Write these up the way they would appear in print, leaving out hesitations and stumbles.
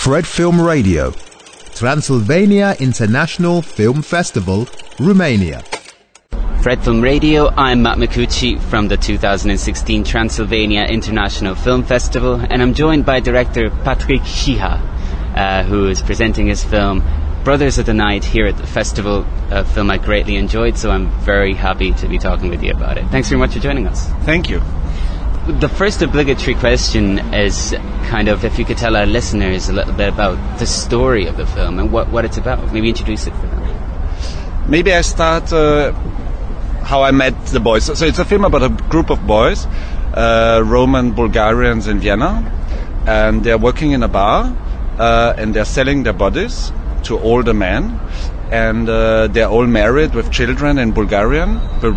Fred Film Radio, Transylvania International Film Festival, Romania. Fred Film Radio, I'm Matt Micucci from the 2016 Transylvania International Film Festival, and I'm joined by director Patrick Chiha, who is presenting his film Brothers of the Night here at the festival, a film I greatly enjoyed, so I'm very happy to be talking with you about it. Thanks very much for joining us. Thank you. The first obligatory question is kind of if you could tell our listeners a little bit about the story of the film and what it's about. Maybe introduce it for them. Maybe I start how I met the boys. So it's a film about a group of boys, Roman Bulgarians in Vienna, and they're working in a bar and they're selling their bodies to older men, and they're all married with children in Bulgaria.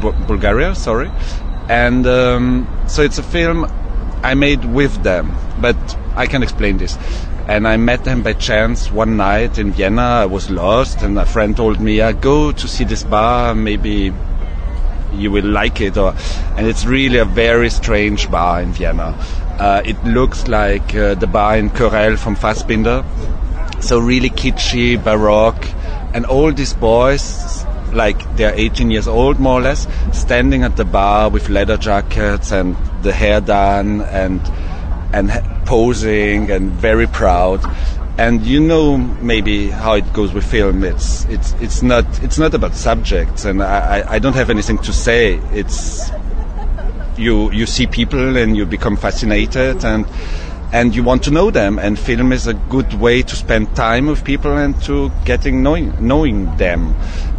And so it's a film I made with them, but I can explain this. And I met them by chance one night in Vienna. I was lost, and a friend told me, go to see this bar, maybe you will like it. And it's really a very strange bar in Vienna. It looks like the bar in Querelle from Fassbinder. So really kitschy, baroque, and all these boys, like they're 18 years old more or less, standing at the bar with leather jackets and the hair done and posing and very proud. And you know maybe how it goes with film. It's not about subjects, and I don't have anything to say. It's you see people and you become fascinated and you want to know them, and film is a good way to spend time with people and to knowing them.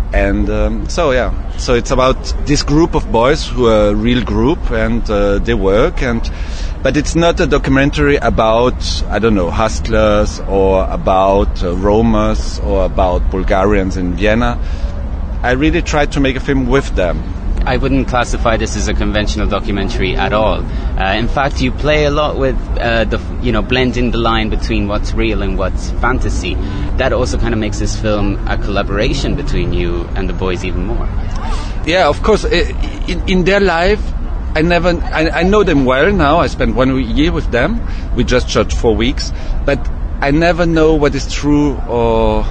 And so it's about this group of boys who are a real group, and they work, but it's not a documentary about, I don't know, hustlers or about Romas or about Bulgarians in Vienna. I really tried to make a film with them. I wouldn't classify this as a conventional documentary at all. In fact, you play a lot with blending the line between what's real and what's fantasy. That also kind of makes this film a collaboration between you and the boys even more. Yeah, of course. In their life, I know them well now. I spent 1 year with them. We just shot 4 weeks, but I never know what is true or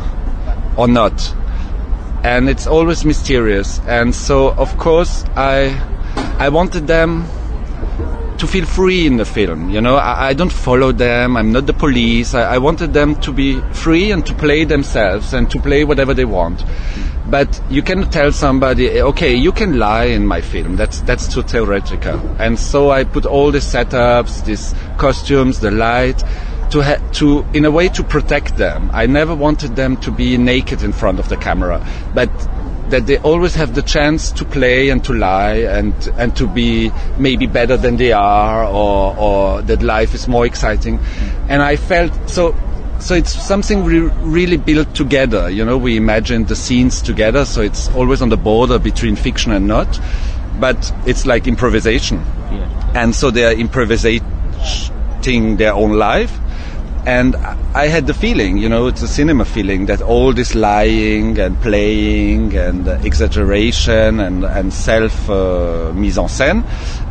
not. And it's always mysterious. And so, of course, I wanted them to feel free in the film. You know, I don't follow them. I'm not the police. I wanted them to be free and to play themselves and to play whatever they want. But you cannot tell somebody, okay, you can lie in my film. That's too theoretical. And so I put all the setups, these costumes, the light, to in a way to protect them. I never wanted them to be naked in front of the camera, but that they always have the chance to play and to lie and to be maybe better than they are, or that life is more exciting. And I felt so it's something we really built together. You know, we imagined the scenes together, so it's always on the border between fiction and not, but it's like improvisation. Yeah. And so they are improvising their own life. And I had the feeling, you know, it's a cinema feeling, that all this lying and playing and exaggeration and self mise en scène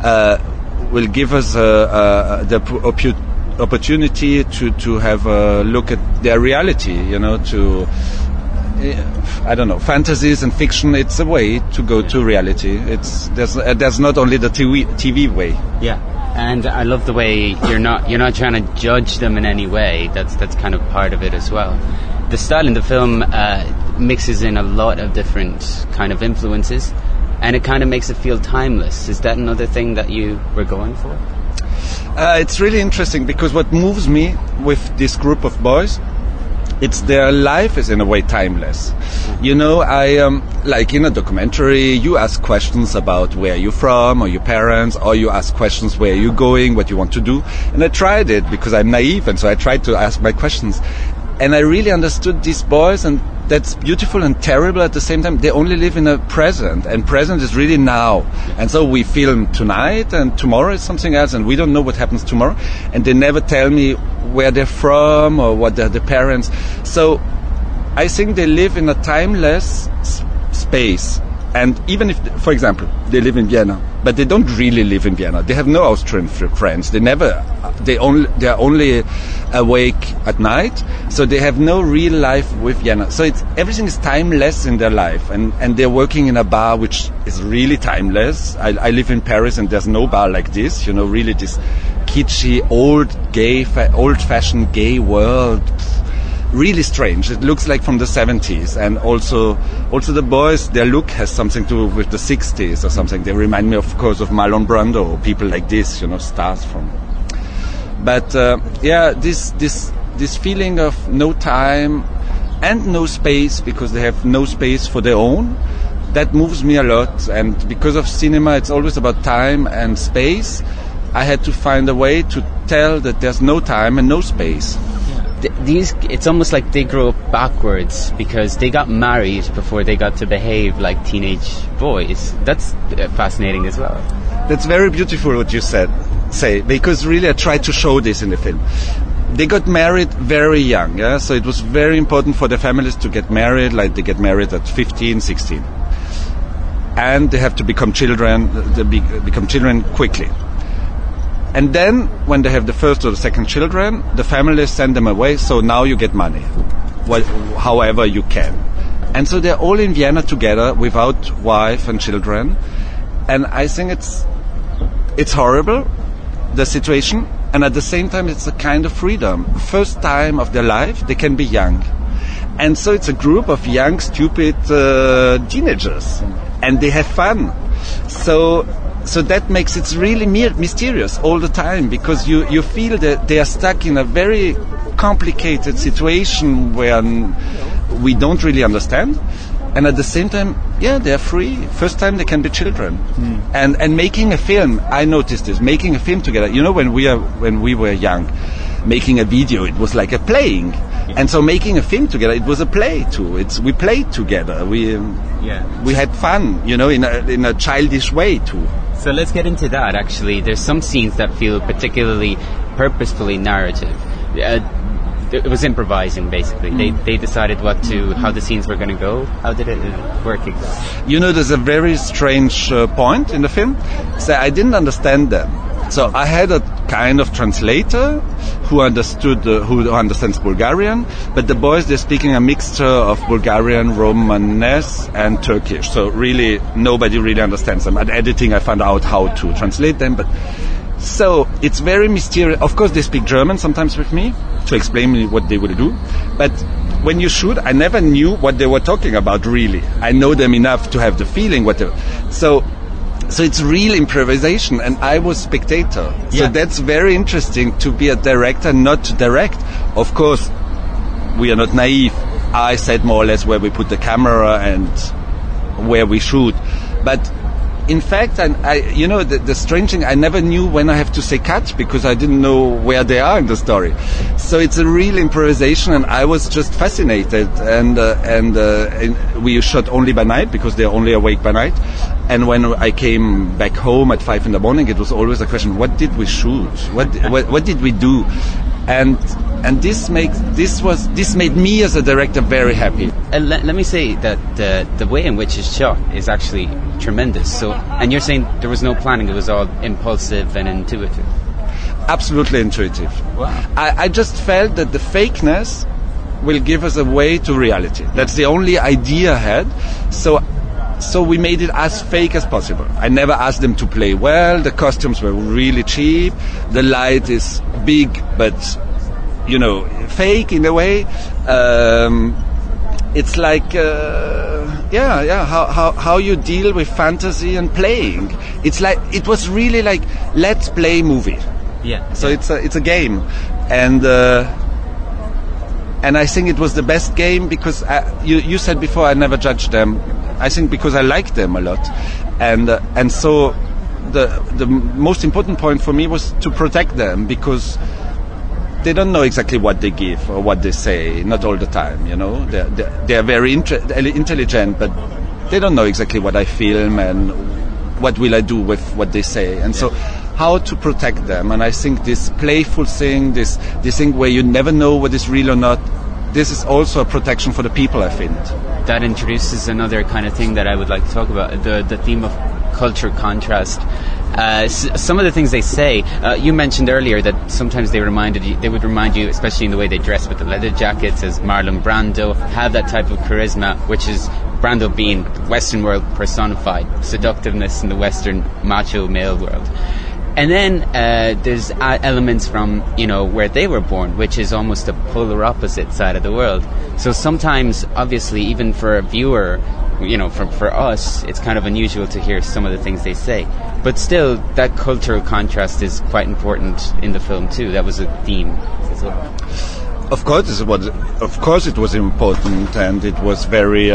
will give us the opportunity to have a look at their reality, you know, I don't know, fantasies and fiction. It's a way to go to reality. There's not only the TV way. Yeah. And I love the way you're not trying to judge them in any way. That's kind of part of it as well. The style in the film mixes in a lot of different kind of influences, and it kind of makes it feel timeless. Is that another thing that you were going for? It's really interesting because what moves me with this group of boys, it's their life is in a way timeless. You know, like in a documentary, you ask questions about where you're from or your parents, or you ask questions where you're going, what you want to do. And I tried it because I'm naive, and so I tried to ask my questions. And I really understood these boys, and that's beautiful and terrible at the same time. They only live in a present, and present is really now. And so we film tonight, and tomorrow is something else, and we don't know what happens tomorrow. And they never tell me where they're from or what they're the parents. So I think they live in a timeless space, And even if, for example, they live in Vienna, but they don't really live in Vienna. They have no Austrian friends. They are only awake at night, so they have no real life with Vienna. So everything is timeless in their life, and they're working in a bar which is really timeless. I live in Paris, and there's no bar like this. Really this kitschy, old-fashioned gay world. Really strange. It looks like from the 70s, and also the boys, their look has something to do with the 60s or something. They remind me, of course, of Marlon Brando or people like this, stars from. But this feeling of no time and no space, because they have no space for their own, that moves me a lot. And because of cinema, it's always about time and space. I had to find a way to tell that there's no time and no space. It's almost like they grow up backwards because they got married before they got to behave like teenage boys. That's fascinating as well. That's very beautiful what you say, because really I tried to show this in the film. They got married very young, so it was very important for the families to get married, like they get married at 15, 16. And they have to become children quickly. And then, when they have the first or the second children, the families send them away, so now you get money, however you can. And so they're all in Vienna together, without wife and children. And I think it's horrible, the situation, and at the same time it's a kind of freedom. First time of their life, they can be young. And so it's a group of young, stupid teenagers, and they have fun. So that makes it really mysterious all the time, because you feel that they are stuck in a very complicated situation where we don't really understand. And at the same time, they are free. First time they can be children. And making a film, I noticed this, making a film together. When we were young, making a video, it was like a playing. And so making a film together, it was a play too. We played together. We had fun, in a childish way too. So let's get into that, actually. There's some scenes that feel particularly purposefully narrative. It was improvising, basically. They decided how the scenes were going to go. How did it work exactly? There's a very strange point in the film. So I didn't understand them. So I had a kind of translator who understands Bulgarian, but the boys, they're speaking a mixture of Bulgarian, Romanes, and Turkish. So really, nobody really understands them. At editing, I found out how to translate them, but so it's very mysterious. Of course, they speak German sometimes with me to explain me what they will do, but when you shoot, I never knew what they were talking about, really. I know them enough to have the feeling So it's real improvisation, and I was spectator. So that's very interesting, to be a director, not to direct. Of course, we are not naive. I said more or less where we put the camera and where we shoot. But in fact, the strange thing, I never knew when I have to say cut, because I didn't know where they are in the story. So it's a real improvisation, and I was just fascinated. And we shot only by night, because they're only awake by night. And when I came back home at 5 a.m, it was always a question: what did we shoot? What did we do? And this made me as a director very happy. Let me say that the way in which it's shot is actually tremendous. So, and you're saying there was no planning; it was all impulsive and intuitive. Absolutely intuitive. Wow. I just felt that the fakeness will give us a way to reality. That's the only idea I had. So we made it as fake as possible. I never asked them to play well. The costumes were really cheap. The light is big, but fake in a way. It's like how you deal with fantasy and playing. It's like, it was really like, let's play movie. So it's a game, and I think it was the best game, because you said before I never judged them. I think because I like them a lot, and so the most important point for me was to protect them, because they don't know exactly what they give or what they say, not all the time. They are very intelligent, but they don't know exactly what I film and what will I do with what they say, and so how to protect them. And I think this playful thing, this thing where you never know what is real or not, this is also a protection for the people, I think. that introduces another kind of thing that I would like to talk about, the theme of culture contrast. Some of the things they say, you mentioned earlier that sometimes they would remind you, especially in the way they dress with the leather jackets, as Marlon Brando, have that type of charisma, which is Brando being Western world personified, seductiveness in the Western macho male world. And then there's elements from, where they were born, which is almost the polar opposite side of the world. So sometimes, obviously, even for a viewer, for us, it's kind of unusual to hear some of the things they say. But still, that cultural contrast is quite important in the film too. That was a theme as well. Of course it was important, and it was very...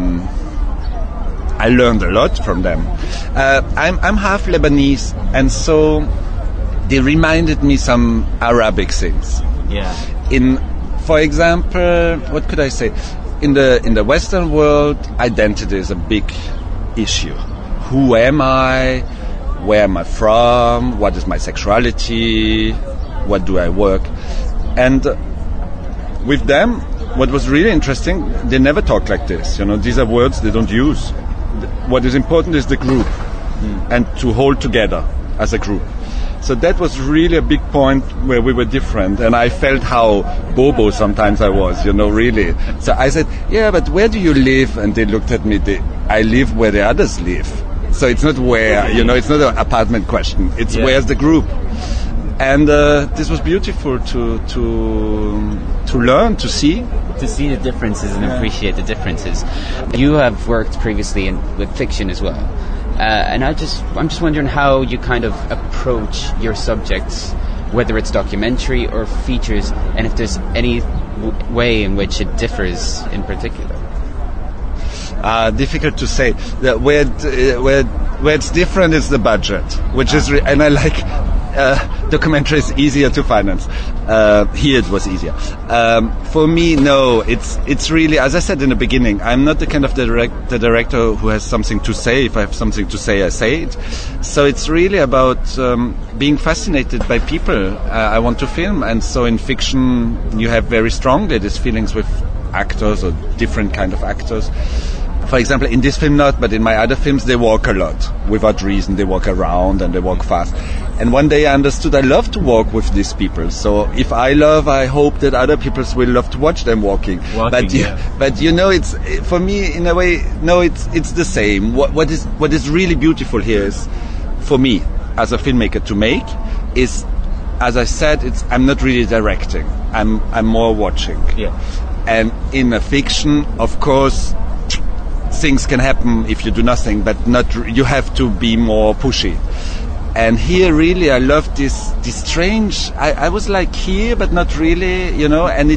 I learned a lot from them. I'm half Lebanese, and so they reminded me some Arabic things. Yeah. For example, what could I say? In the Western world, identity is a big issue. Who am I? Where am I from? What is my sexuality? What do I work? And with them, what was really interesting, they never talk like this. These are words they don't use. What is important is the group and to hold together as a group. So that was really a big point where we were different, and I felt how bobo sometimes I was, really. So I said, yeah, but where do you live? And they looked at me, I live where the others live. So it's not where, it's not an apartment question. It's where's the group. And this was beautiful to learn, to see. To see the differences and appreciate the differences. You have worked previously with fiction as well. And I'm just wondering how you kind of approach your subjects, whether it's documentary or features, and if there's any way in which it differs in particular. Difficult to say. Where it's different is the budget, which is and I like documentary is easier to finance. Here it was easier. For me, no. It's really, as I said in the beginning, I'm not the kind of the director who has something to say. If I have something to say, I say it. So it's really about being fascinated by people I want to film. And so in fiction, you have very strongly these feelings with actors or different kind of actors. For example, in this film not, but in my other films, they walk a lot. Without reason, they walk around and they walk fast. And one day I understood I love to walk with these people. So if I love, I hope that other people will love to watch them walking. But it's, for me, in a way, no, it's the same. What is really beautiful here is, for me, as a filmmaker to make, is, as I said, I'm not really directing. I'm more watching. Yeah. And in a fiction, of course, things can happen if you do nothing, but you have to be more pushy. And here, really, I love this strange. I was like here, but not really, and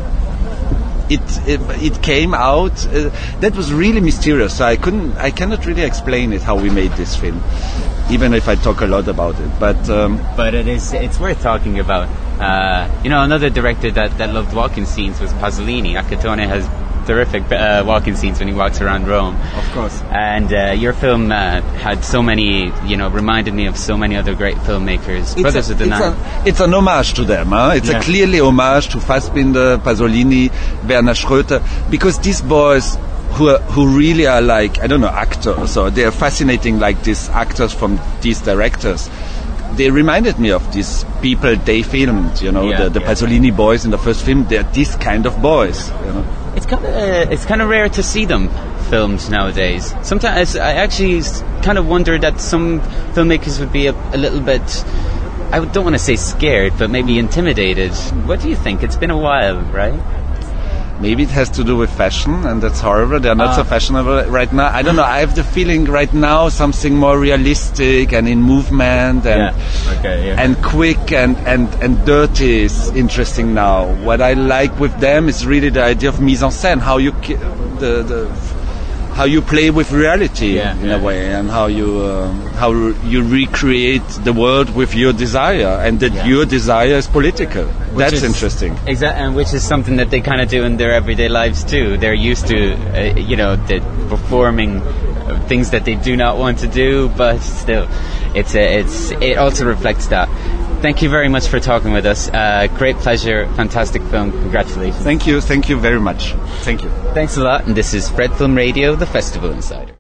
it came out. That was really mysterious. So I cannot really explain it how we made this film, even if I talk a lot about it. But it's worth talking about. Another director that loved walking scenes was Pasolini. Acatone has terrific walking scenes when he walks around Rome. Of course. And your film had so many, reminded me of so many other great filmmakers. Brothers of the Nile. It's an homage to them. It's a clearly homage to Fassbinder, Pasolini, Werner Schröter, because these boys who really are like, I don't know, actors, or they're fascinating like these actors from these directors. They reminded me of these people they filmed, the Pasolini boys in the first film. They're this kind of boys, It's kind of rare to see them filmed nowadays. Sometimes I actually kind of wonder that some filmmakers would be a little bit, I don't want to say scared, but maybe intimidated. What do you think? It's been a while, right? Maybe it has to do with fashion, and that's horrible. They're not so fashionable right now. I don't know. I have the feeling right now something more realistic and in movement and quick and dirty is interesting now. What I like with them is really the idea of mise en scène, how you play with reality in a way, and how you recreate the world with your desire, and that your desire is political. That's interesting. Exactly, and which is something that they kind of do in their everyday lives too. They're used to, performing things that they do not want to do, but still, it also reflects that. Thank you very much for talking with us. Great pleasure, fantastic film. Congratulations. Thank you very much. Thank you. Thanks a lot. And this is Fred Film Radio, the Festival Insider.